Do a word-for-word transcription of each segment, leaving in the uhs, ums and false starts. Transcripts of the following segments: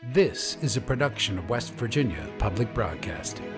This is a production of West Virginia Public Broadcasting.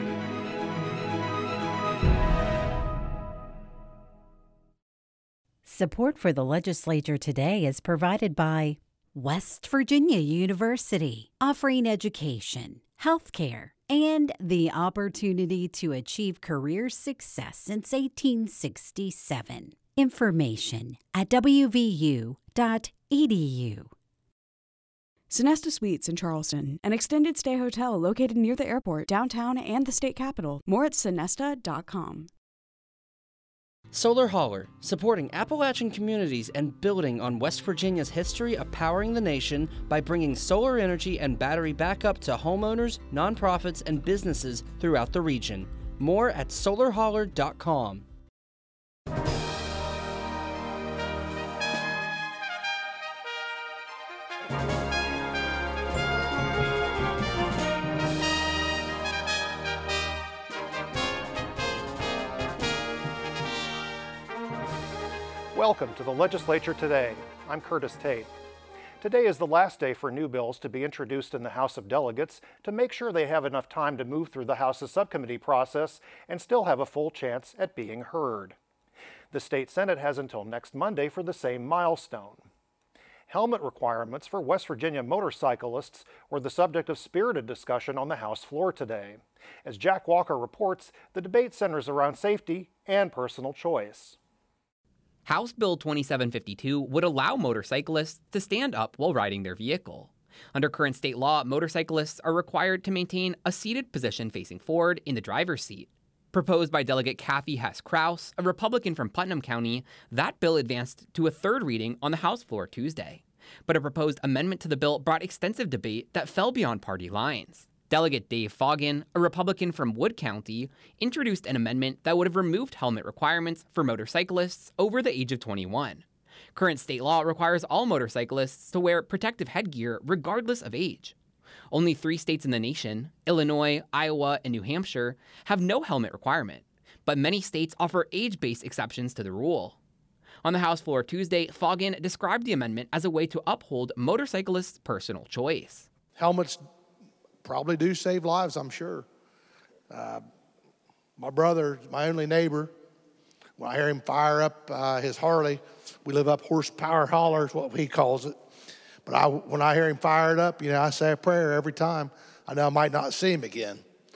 Support for the legislature today is provided by West Virginia University, offering education, healthcare, and the opportunity to achieve career success since eighteen sixty-seven. Information at w v u dot e d u. Sonesta Suites in Charleston, an extended stay hotel located near the airport, downtown, and the state capitol. More at sonesta dot com. Solar Hauler, supporting Appalachian communities and building on West Virginia's history of powering the nation by bringing solar energy and battery backup to homeowners, nonprofits, and businesses throughout the region. More at solar hauler dot com. Welcome to the Legislature Today. I'm Curtis Tate. Today is the last day for new bills to be introduced in the House of Delegates to make sure they have enough time to move through the House's subcommittee process and still have a full chance at being heard. The State Senate has until next Monday for the same milestone. Helmet requirements for West Virginia motorcyclists were the subject of spirited discussion on the House floor today. As Jack Walker reports, the debate centers around safety and personal choice. House Bill twenty-seven fifty-two would allow motorcyclists to stand up while riding their vehicle. Under current state law, motorcyclists are required to maintain a seated position facing forward in the driver's seat. Proposed by Delegate Kathy Hess-Krause, a Republican from Putnam County, that bill advanced to a third reading on the House floor Tuesday. But a proposed amendment to the bill brought extensive debate that fell beyond party lines. Delegate Dave Foggin, a Republican from Wood County, introduced an amendment that would have removed helmet requirements for motorcyclists over the age of twenty-one. Current state law requires all motorcyclists to wear protective headgear regardless of age. Only three states in the nation, Illinois, Iowa, and New Hampshire, have no helmet requirement, but many states offer age-based exceptions to the rule. On the House floor Tuesday, Foggin described the amendment as a way to uphold motorcyclists' personal choice. Helmets probably do save lives, I'm sure. Uh, my brother, my only neighbor, when I hear him fire up uh, his Harley, we live up Horsepower Holler is what he calls it. But I, when I hear him fire it up, you know, I say a prayer every time. I know I might not see him again.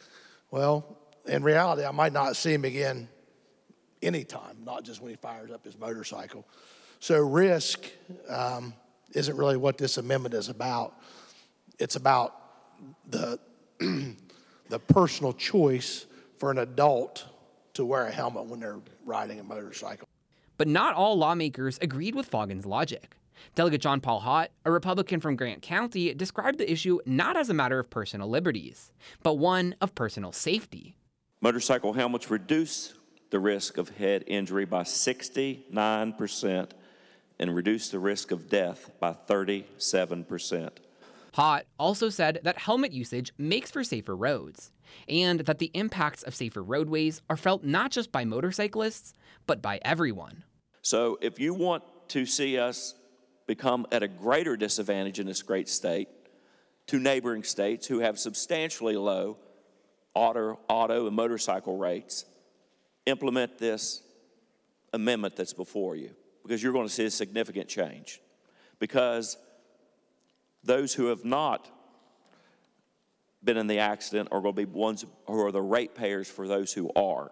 Well, in reality, I might not see him again anytime, not just when he fires up his motorcycle. So risk um, isn't really what this amendment is about. It's about the the personal choice for an adult to wear a helmet when they're riding a motorcycle. But not all lawmakers agreed with Foggin's logic. Delegate John Paul Hott, a Republican from Grant County, described the issue not as a matter of personal liberties, but one of personal safety. Motorcycle helmets reduce the risk of head injury by sixty-nine percent and reduce the risk of death by thirty-seven percent. Hott also said that helmet usage makes for safer roads, and that the impacts of safer roadways are felt not just by motorcyclists, but by everyone. So if you want to see us become at a greater disadvantage in this great state to neighboring states who have substantially low auto, auto and motorcycle rates, implement this amendment that's before you, because you're going to see a significant change. Because those who have not been in the accident are going to be ones who are the ratepayers for those who are.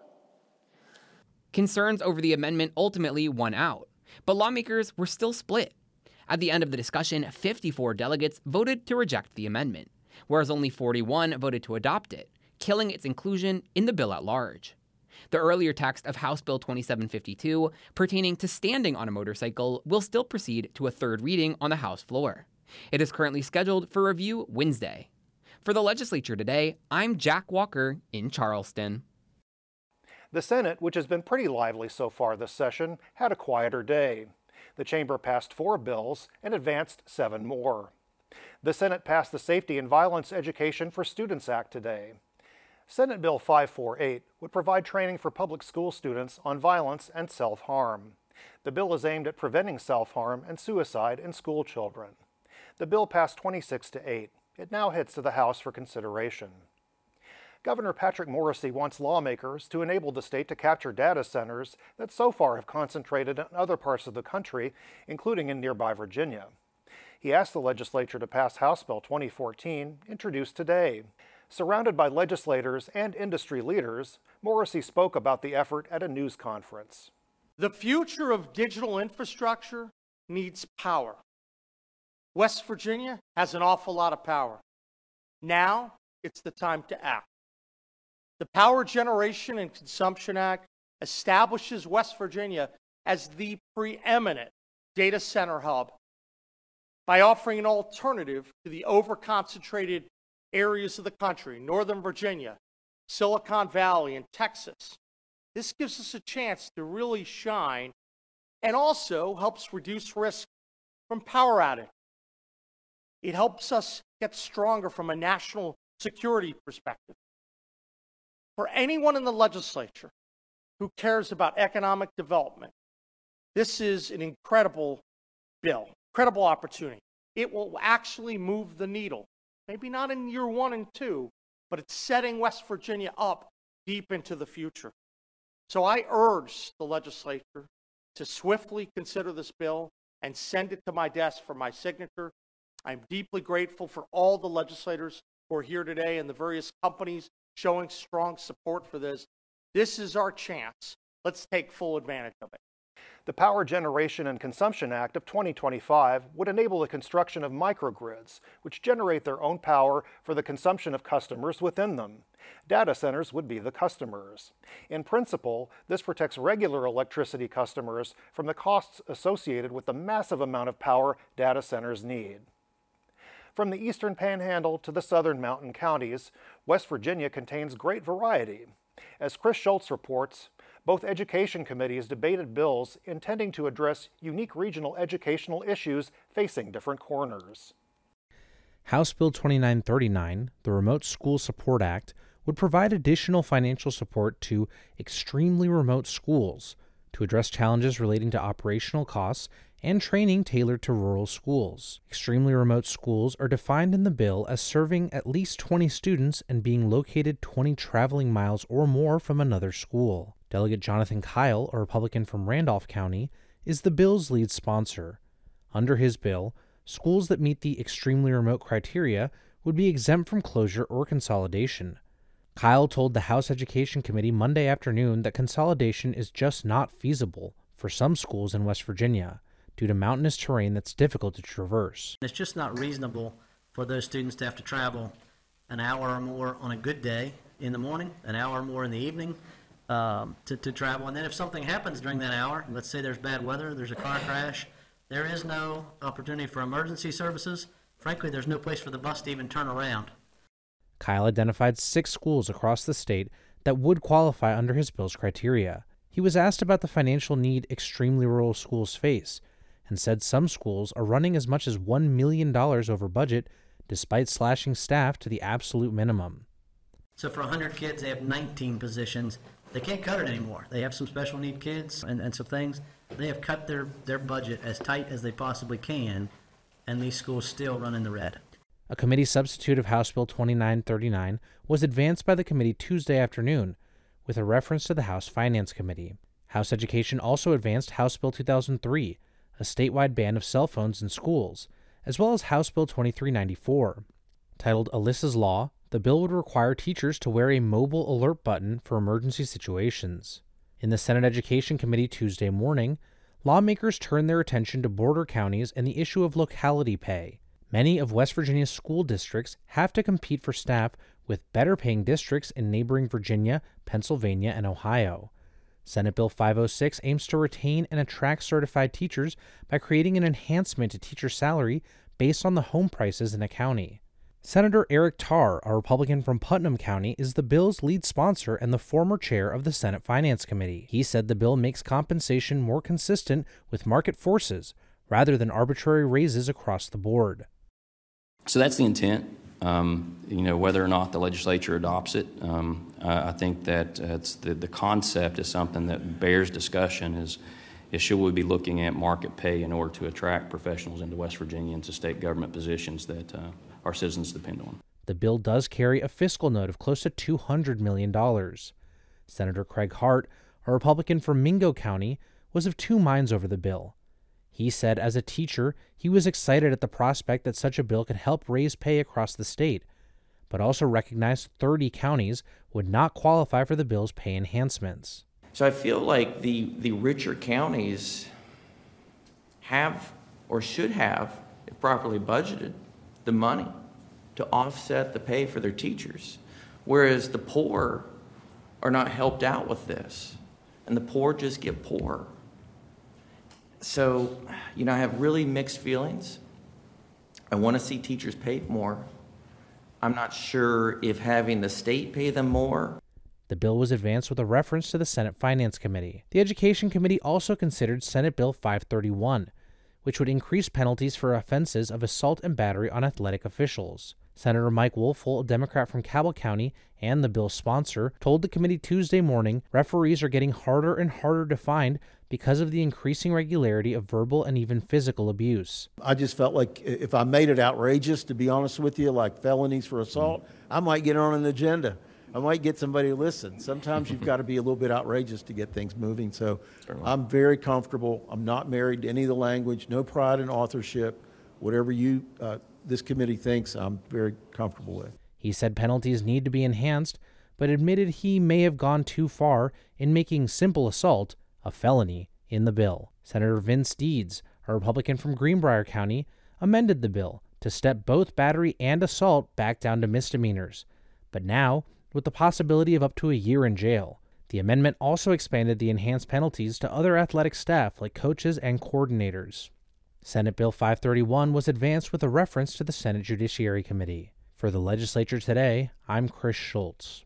Concerns over the amendment ultimately won out, but lawmakers were still split. At the end of the discussion, fifty-four delegates voted to reject the amendment, whereas only forty-one voted to adopt it, killing its inclusion in the bill at large. The earlier text of House Bill twenty-seven fifty-two, pertaining to standing on a motorcycle, will still proceed to a third reading on the House floor. It is currently scheduled for review Wednesday. For the Legislature Today, I'm Jack Walker in Charleston. The Senate, which has been pretty lively so far this session, had a quieter day. The chamber passed four bills and advanced seven more. The Senate passed the Safety and Violence Education for Students Act today. Senate Bill five forty-eight would provide training for public school students on violence and self-harm. The bill is aimed at preventing self-harm and suicide in school children. The bill passed twenty-six to eight. It now heads to the House for consideration. Governor Patrick Morrisey wants lawmakers to enable the state to capture data centers that so far have concentrated in other parts of the country, including in nearby Virginia. He asked the legislature to pass House Bill twenty fourteen, introduced today. Surrounded by legislators and industry leaders, Morrisey spoke about the effort at a news conference. The future of digital infrastructure needs power. West Virginia has an awful lot of power. Now it's the time to act. The Power Generation and Consumption Act establishes West Virginia as the preeminent data center hub by offering an alternative to the overconcentrated areas of the country, Northern Virginia, Silicon Valley, and Texas. This gives us a chance to really shine and also helps reduce risk from power outage. It helps us get stronger from a national security perspective. For anyone in the legislature who cares about economic development, this is an incredible bill, incredible opportunity. It will actually move the needle. Maybe not in year one and two, but it's setting West Virginia up deep into the future. So I urge the legislature to swiftly consider this bill and send it to my desk for my signature. I'm deeply grateful for all the legislators who are here today and the various companies showing strong support for this. This is our chance. Let's take full advantage of it. The Power Generation and Consumption Act of twenty twenty-five would enable the construction of microgrids, which generate their own power for the consumption of customers within them. Data centers would be the customers. In principle, this protects regular electricity customers from the costs associated with the massive amount of power data centers need. From the eastern panhandle to the southern mountain counties, West Virginia contains great variety. As Chris Schultz reports, both education committees debated bills intending to address unique regional educational issues facing different corners. House Bill twenty-nine thirty-nine, the Remote School Support Act, would provide additional financial support to extremely remote schools to address challenges relating to operational costs and training tailored to rural schools. Extremely remote schools are defined in the bill as serving at least twenty students and being located twenty traveling miles or more from another school. Delegate Jonathan Kyle, a Republican from Randolph County, is the bill's lead sponsor. Under his bill, schools that meet the extremely remote criteria would be exempt from closure or consolidation. Kyle told the House Education Committee Monday afternoon that consolidation is just not feasible for some schools in West Virginia due to mountainous terrain that's difficult to traverse. It's just not reasonable for those students to have to travel an hour or more on a good day in the morning, an hour or more in the evening um, to, to travel. And then if something happens during that hour, let's say there's bad weather, there's a car crash, there is no opportunity for emergency services. Frankly, there's no place for the bus to even turn around. Kyle identified six schools across the state that would qualify under his bill's criteria. He was asked about the financial need extremely rural schools face, and said some schools are running as much as one million dollars over budget despite slashing staff to the absolute minimum. So for one hundred kids, they have nineteen positions. They can't cut it anymore. They have some special need kids and, and some things. They have cut their, their budget as tight as they possibly can, and these schools still run in the red. A committee substitute of House Bill twenty-nine thirty-nine was advanced by the committee Tuesday afternoon with a reference to the House Finance Committee. House Education also advanced House Bill two thousand three, a statewide ban of cell phones in schools, as well as House Bill twenty-three ninety-four. Titled Alyssa's Law, the bill would require teachers to wear a mobile alert button for emergency situations. In the Senate Education Committee Tuesday morning, lawmakers turned their attention to border counties and the issue of locality pay. Many of West Virginia's school districts have to compete for staff with better-paying districts in neighboring Virginia, Pennsylvania, and Ohio. Senate Bill five oh six aims to retain and attract certified teachers by creating an enhancement to teacher salary based on the home prices in a county. Senator Eric Tarr, a Republican from Putnam County, is the bill's lead sponsor and the former chair of the Senate Finance Committee. He said the bill makes compensation more consistent with market forces rather than arbitrary raises across the board. So that's the intent. Um, you know, whether or not the legislature adopts it, um, I, I think that uh, it's the, the concept is something that bears discussion is, is should we be looking at market pay in order to attract professionals into West Virginia into state government positions that uh, our citizens depend on. The bill does carry a fiscal note of close to two hundred million dollars. Senator Craig Hart, a Republican from Mingo County, was of two minds over the bill. He said as a teacher, he was excited at the prospect that such a bill could help raise pay across the state, but also recognized thirty counties would not qualify for the bill's pay enhancements. So I feel like the, the richer counties have or should have, if properly budgeted, the money to offset the pay for their teachers, whereas the poor are not helped out with this, and the poor just get poorer. So, you know, I have really mixed feelings. I want to see teachers paid more. I'm not sure if having the state pay them more. The bill was advanced with a reference to the Senate Finance Committee. The Education Committee also considered Senate Bill five thirty-one, which would increase penalties for offenses of assault and battery on athletic officials. Senator Mike Woelfel, a Democrat from Cabell County and the bill's sponsor, told the committee Tuesday morning referees are getting harder and harder to find because of the increasing regularity of verbal and even physical abuse. I just felt like if I made it outrageous, to be honest with you, like felonies for assault, I might get on an agenda. I might get somebody to listen. Sometimes you've got to be a little bit outrageous to get things moving. So Certainly. I'm very comfortable. I'm not married to any of the language, no pride in authorship. Whatever you, uh, this committee thinks, I'm very comfortable with. He said penalties need to be enhanced, but admitted he may have gone too far in making simple assault a felony in the bill. Senator Vince Deeds, a Republican from Greenbrier County, amended the bill to step both battery and assault back down to misdemeanors, but now with the possibility of up to a year in jail. The amendment also expanded the enhanced penalties to other athletic staff like coaches and coordinators. Senate Bill five thirty-one was advanced with a reference to the Senate Judiciary Committee. For the Legislature Today, I'm Chris Schultz.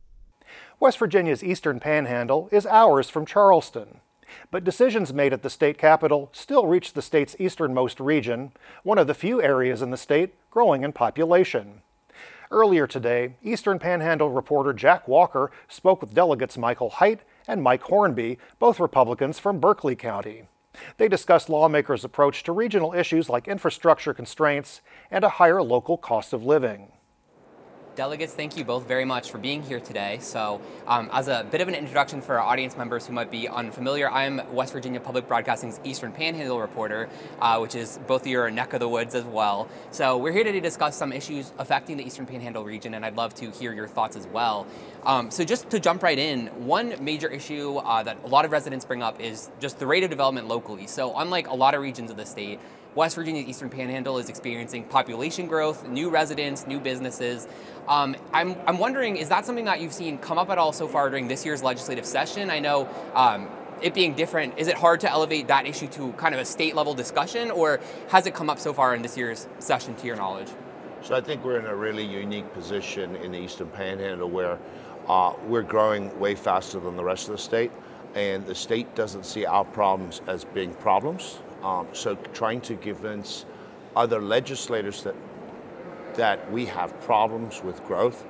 West Virginia's Eastern Panhandle is hours from Charleston, but decisions made at the state capitol still reach the state's easternmost region, one of the few areas in the state growing in population. Earlier today, Eastern Panhandle reporter Jack Walker spoke with delegates Michael Hite and Mike Hornby, both Republicans from Berkeley County. They discussed lawmakers' approach to regional issues like infrastructure constraints and a higher local cost of living. Delegates, thank you both very much for being here today. So um, as a bit of an introduction for our audience members who might be unfamiliar, I'm West Virginia Public Broadcasting's Eastern Panhandle reporter, uh, which is both your neck of the woods as well. So we're here today to discuss some issues affecting the Eastern Panhandle region, and I'd love to hear your thoughts as well. Um, so just to jump right in, one major issue uh, that a lot of residents bring up is just the rate of development locally. So unlike a lot of regions of the state, West Virginia's Eastern Panhandle is experiencing population growth, new residents, new businesses. Um, I'm, I'm wondering, is that something that you've seen come up at all so far during this year's legislative session? I know um, it being different, is it hard to elevate that issue to kind of a state level discussion, or has it come up so far in this year's session to your knowledge? So I think we're in a really unique position in the Eastern Panhandle where uh, we're growing way faster than the rest of the state, and the state doesn't see our problems as being problems. Um, so trying to convince other legislators that that we have problems with growth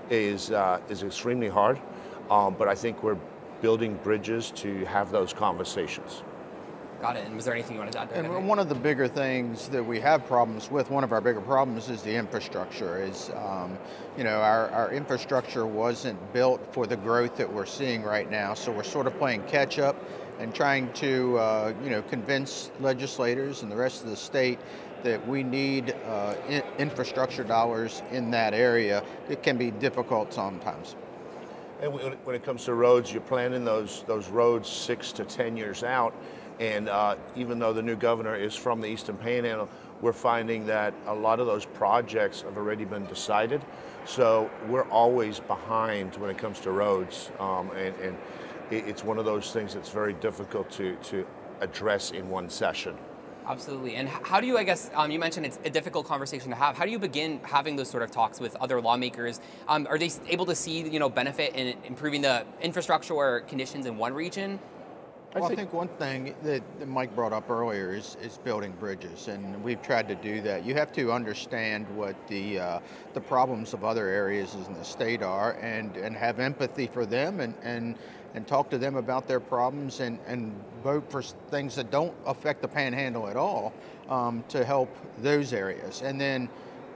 is uh, is extremely hard. Um, but I think we're building bridges to have those conversations. Got it. And was there anything you wanted to add to that? And one of the bigger things that we have problems with, one of our bigger problems is the infrastructure. Is um, you know, our, our infrastructure wasn't built for the growth that we're seeing right now. So we're sort of playing catch up and trying to, uh, you know, convince legislators and the rest of the state that we need uh, in- infrastructure dollars in that area. It can be difficult sometimes. And when it comes to roads, you're planning those those roads six to ten years out. And uh, even though the new governor is from the Eastern Panhandle, we're finding that a lot of those projects have already been decided. So we're always behind when it comes to roads. Um, and, and it's one of those things that's very difficult to, to address in one session. Absolutely. And how do you, I guess, um, you mentioned it's a difficult conversation to have. How do you begin having those sort of talks with other lawmakers? Um, are they able to see, you know, benefit in improving the infrastructure or conditions in one region? Well, I think one thing that Mike brought up earlier is, is building bridges, and we've tried to do that. You have to understand what the uh, the problems of other areas in the state are, and, and have empathy for them, and, and, and talk to them about their problems, and, and vote for things that don't affect the Panhandle at all um, to help those areas. And then,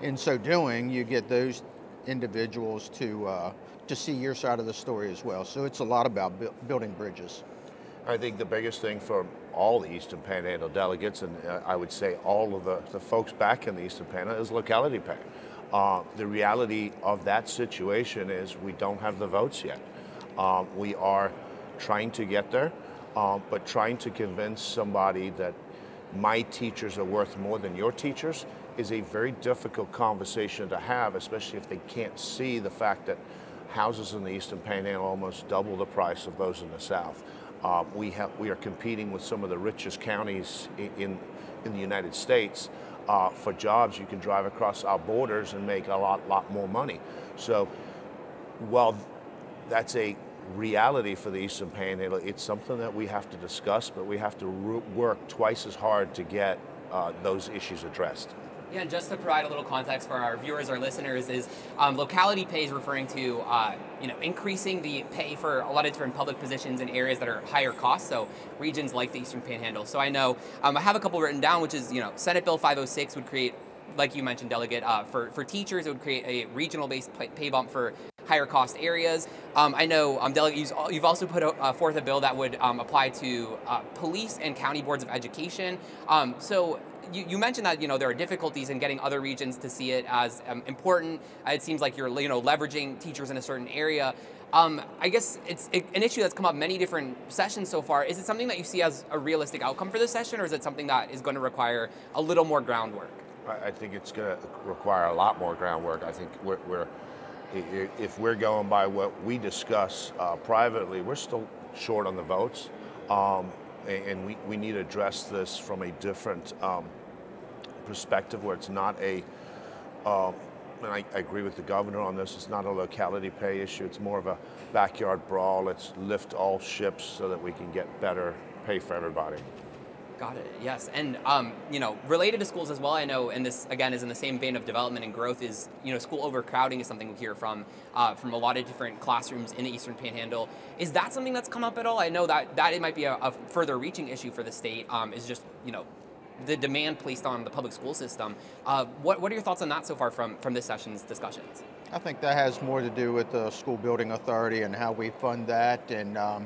in so doing, you get those individuals to uh, to see your side of the story as well. So it's a lot about bu- building bridges. I think the biggest thing for all the Eastern Panhandle delegates, and uh, I would say all of the, the folks back in the Eastern Panhandle, is locality pay. Uh, the reality of that situation is we don't have the votes yet. Um, we are trying to get there, um, but trying to convince somebody that my teachers are worth more than your teachers is a very difficult conversation to have, especially if they can't see the fact that houses in the Eastern Panhandle almost double the price of those in the South. Uh, we have we are competing with some of the richest counties in in, in the United States uh, for jobs. You can drive across our borders and make a lot lot more money. So while that's a reality for the Eastern Panhandle, it's something that we have to discuss, but we have to re- work twice as hard to get uh, those issues addressed. Yeah, and just to provide a little context for our viewers or listeners, is um, locality pay is referring to uh, you know increasing the pay for a lot of different public positions in areas that are higher cost, so regions like the Eastern Panhandle. So I know um, I have a couple written down, which is you know Senate Bill five oh six would create, like you mentioned, Delegate, uh, for for teachers, it would create a regional-based pay bump for higher cost areas. Um, I know, um, Delegate, you've also put uh, forth a bill that would um, apply to uh, police and county boards of education. Um, so. You, you mentioned that you know there are difficulties in getting other regions to see it as um, important. It seems like you're you know leveraging teachers in a certain area. Um, I guess it's it, an issue that's come up many different sessions so far. Is it something that you see as a realistic outcome for this session, or is it something that is going to require a little more groundwork? I, I think it's going to require a lot more groundwork. I think we're, we're if we're going by what we discuss uh, privately, we're still short on the votes. Um, and we, we need to address this from a different um, perspective where it's not a, uh, and I, I agree with the governor on this, it's not a locality pay issue, it's more of a backyard brawl. Let's lift all ships so that we can get better pay for everybody. Got it, yes. And, um, you know, related to schools as well, I know, and this, again, is in the same vein of development and growth, is, you know, school overcrowding is something we hear from uh, from a lot of different classrooms in the Eastern Panhandle. Is that something that's come up at all? I know that, that it might be a, a further reaching issue for the state, um, is just, you know, the demand placed on the public school system. Uh, what, what are your thoughts on that so far from, from this session's discussions? I think that has more to do with the school building authority and how we fund that, and um,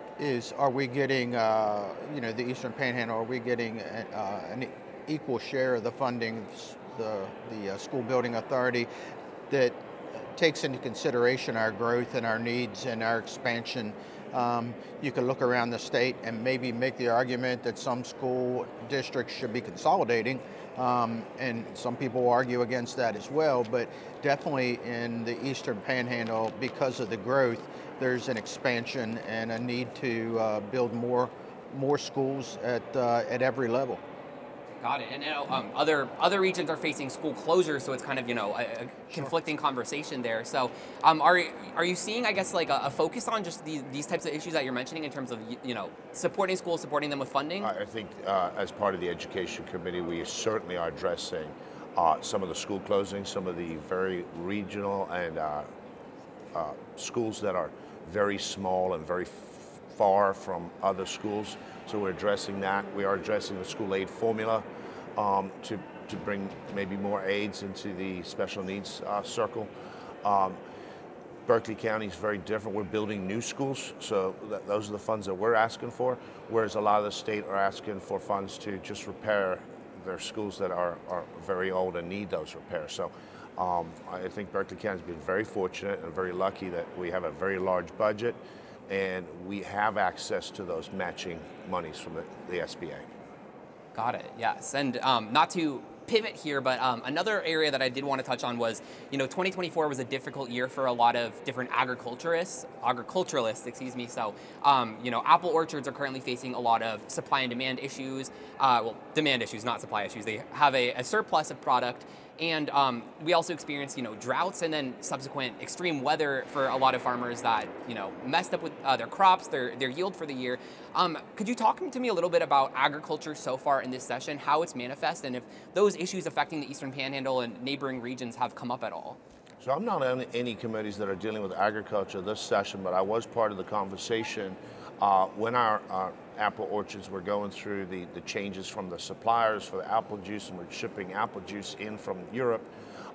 is are we getting, uh, you know, the Eastern Panhandle, are we getting uh, an equal share of the funding, the, the uh, school building authority that takes into consideration our growth and our needs and our expansion? Um, you can look around the state and maybe make the argument that some school districts should be consolidating, um, and some people argue against that as well, but definitely in the Eastern Panhandle, because of the growth, there's an expansion and a need to uh, build more more schools at uh, at every level. Got it. And you know, um, other other regions are facing school closures, so it's kind of you know a, a conflicting sure. conversation there. So, um, are are you seeing, I guess, like a, a focus on just these these types of issues that you're mentioning in terms of you know supporting schools, supporting them with funding? I think uh, as part of the Education Committee, we certainly are addressing uh, some of the school closings, some of the very regional and uh, uh, schools that are very small and very f- far from other schools. So we're addressing that. We are addressing the school aid formula um, to, to bring maybe more aides into the special needs uh, circle. Um, Berkeley County is very different. We're building new schools, so that, those are the funds that we're asking for, whereas a lot of the state are asking for funds to just repair their schools that are, are very old and need those repairs. So um, I think Berkeley County has been very fortunate and very lucky that we have a very large budget and we have access to those matching monies from the, the S B A. Got it, yes. And um, not to pivot here, but um, another area that I did want to touch on was, you know, twenty twenty-four was a difficult year for a lot of different agriculturists, agriculturalists, excuse me. So, um, you know, apple orchards are currently facing a lot of supply and demand issues. Uh, well, demand issues, not supply issues. They have a, a surplus of product. And um, we also experienced, you know, droughts and then subsequent extreme weather for a lot of farmers that, you know, messed up with uh, their crops, their their yield for the year. Um, could you talk to me a little bit about agriculture so far in this session, how it's manifest, and if those issues affecting the Eastern Panhandle and neighboring regions have come up at all? So I'm not on any committees that are dealing with agriculture this session, but I was part of the conversation uh, when our, our apple orchards were going through the, the changes from the suppliers for the apple juice, and we're shipping apple juice in from Europe.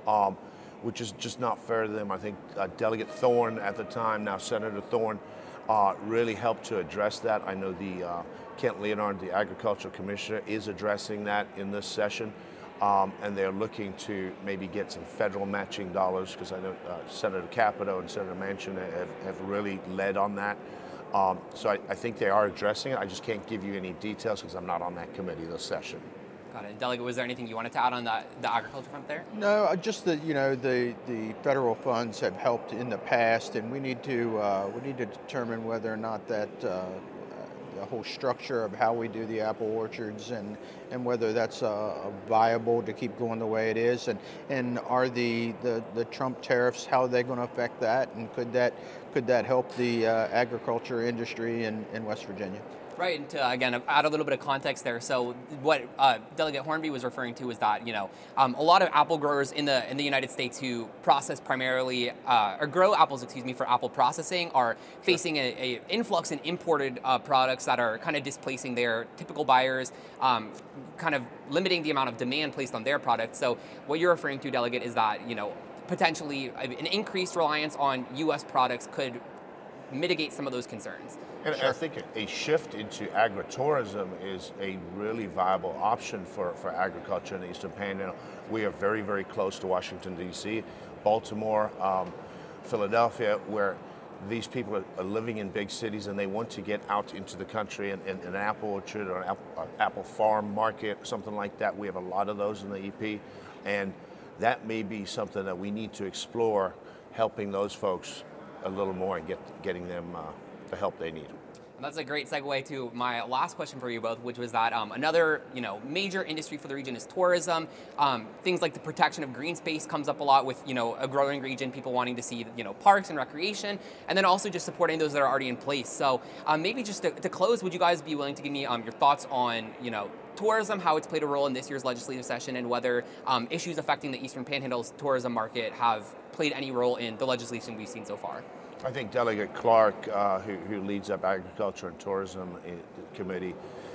um, which is just not fair to them. I think uh, Delegate Thorne at the time, now Senator Thorne, uh, really helped to address that. I know the uh, Kent Leonard, the Agricultural Commissioner, is addressing that in this session. Um, and they're looking to maybe get some federal matching dollars, because I know uh, Senator Capito and Senator Manchin have, have really led on that. Um, so I, I think they are addressing it. I just can't give you any details because I'm not on that committee this session. Got it. Delegate, was there anything you wanted to add on the, the agriculture front there? No, just that, you know, the, the federal funds have helped in the past, and we need to uh, we need to determine whether or not that uh, the whole structure of how we do the apple orchards and, and whether that's uh, viable to keep going the way it is, and, and are the, the, the Trump tariffs, how are they going to affect that, and could that could that help the uh, agriculture industry in, in West Virginia? Right, and to, again, add a little bit of context there. So what uh, Delegate Hornby was referring to is that, you know, um, a lot of apple growers in the in the United States who process primarily, uh, or grow apples, excuse me, for apple processing are facing a, a influx in imported uh, products that are kind of displacing their typical buyers, um, kind of limiting the amount of demand placed on their products. So what you're referring to, Delegate, is that, you know, potentially an increased reliance on U S products could mitigate some of those concerns. And sure. I think a shift into agritourism is a really viable option for, for agriculture in the Eastern Panhandle. We are very, very close to Washington, D C, Baltimore, um, Philadelphia, where these people are, are living in big cities and they want to get out into the country and, and, and an apple orchard or an apple, uh, apple farm market, something like that. We have a lot of those in the E P, and that may be something that we need to explore, helping those folks a little more and get getting them uh, the help they need. And that's a great segue to my last question for you both, which was that um, another, you know, major industry for the region is tourism. Um, things like the protection of green space comes up a lot with, you know, a growing region, people wanting to see, you know, parks and recreation, and then also just supporting those that are already in place. So um, maybe just to, to close, would you guys be willing to give me um, your thoughts on, you know, tourism, how it's played a role in this year's legislative session, and whether um, issues affecting the Eastern Panhandle's tourism market have played any role in the legislation we've seen so far? I think Delegate Clark, uh, who, who leads up Agriculture and Tourism Committee,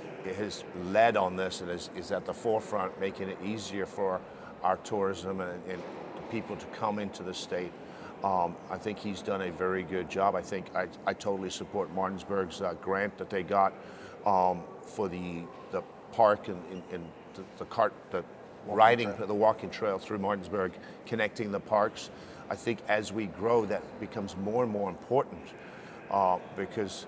has led on this and is, is at the forefront, making it easier for our tourism and, and people to come into the state. Um, I think he's done a very good job. I think I, I totally support Martinsburg's uh, grant that they got um, for the the park and, and, and the, the cart, the walking riding, trail. the walking trail through Martinsburg, connecting the parks. I think as we grow, that becomes more and more important uh, because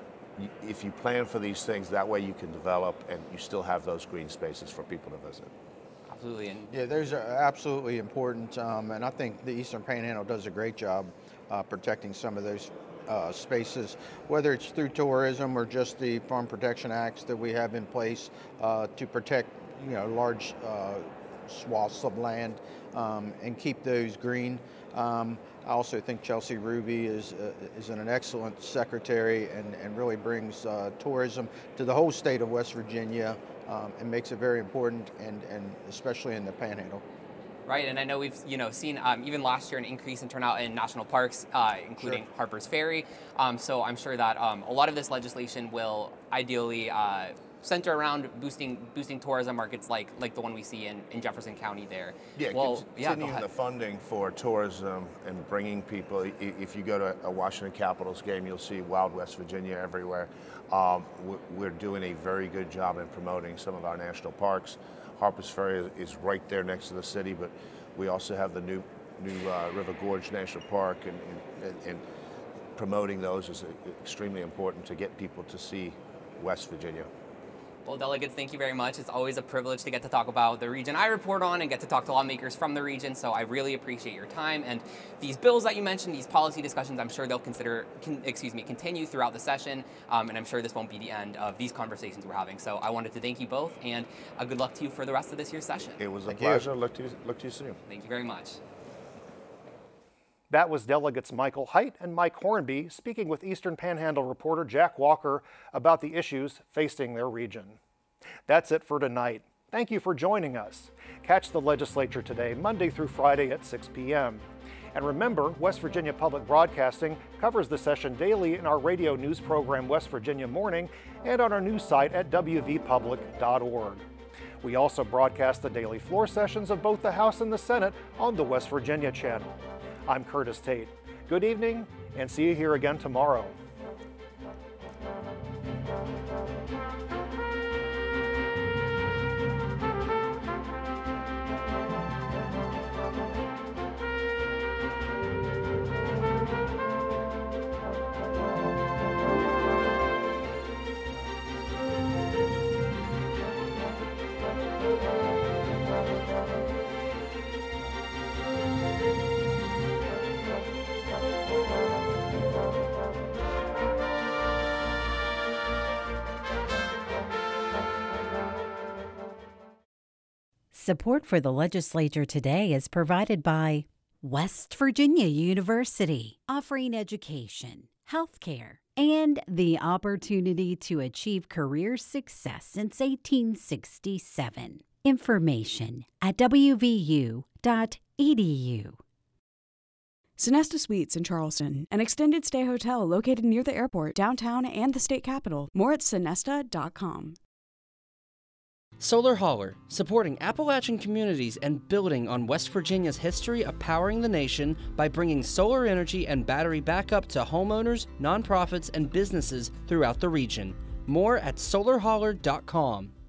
y- if you plan for these things, that way you can develop and you still have those green spaces for people to visit. Absolutely. And yeah, those are absolutely important, um, and I think the Eastern Panhandle does a great job uh, protecting some of those uh, spaces, whether it's through tourism or just the Farm Protection Acts that we have in place uh, to protect, you know, large uh, swaths of land um, and keep those green. Um, I also think Chelsea Ruby is uh, is an excellent secretary and, and really brings uh, tourism to the whole state of West Virginia um, and makes it very important, and, and especially in the Panhandle. Right, and I know we've you know seen um, even last year an increase in turnout in national parks, uh, including sure. Harper's Ferry. Um, so I'm sure that um, a lot of this legislation will ideally uh, center around boosting boosting tourism markets like like the one we see in, in Jefferson County there. Yeah, well, continuing yeah, the funding for tourism and bringing people. If you go to a Washington Capitals game, you'll see Wild West Virginia everywhere. Um, we're doing a very good job in promoting some of our national parks. Harper's Ferry is right there next to the city, but we also have the new new uh, River Gorge National Park, and, and, and promoting those is extremely important to get people to see West Virginia. Well, delegates, thank you very much. It's always a privilege to get to talk about the region I report on and get to talk to lawmakers from the region, so I really appreciate your time. And these bills that you mentioned, these policy discussions, I'm sure they'll consider, can, excuse me, continue throughout the session, um, and I'm sure this won't be the end of these conversations we're having. So I wanted to thank you both, and uh, good luck to you for the rest of this year's session. It was a thank pleasure. You. Look to you, look to you soon. Thank you very much. That was Delegates Michael Hite and Mike Hornby speaking with Eastern Panhandle reporter Jack Walker about the issues facing their region. That's it for tonight. Thank you for joining us. Catch the legislature today, Monday through Friday at six p.m. And remember, West Virginia Public Broadcasting covers the session daily in our radio news program, West Virginia Morning, and on our news site at w v public dot org. We also broadcast the daily floor sessions of both the House and the Senate on the West Virginia channel. I'm Curtis Tate. Good evening, and see you here again tomorrow. Support for the legislature today is provided by West Virginia University, offering education, healthcare, and the opportunity to achieve career success since eighteen sixty-seven. Information at w v u dot e d u. Sonesta Suites in Charleston, an extended stay hotel located near the airport, downtown, and the state capitol. More at sonesta dot com. Solar Hauler, supporting Appalachian communities and building on West Virginia's history of powering the nation by bringing solar energy and battery backup to homeowners, nonprofits, and businesses throughout the region. More at solar hauler dot com.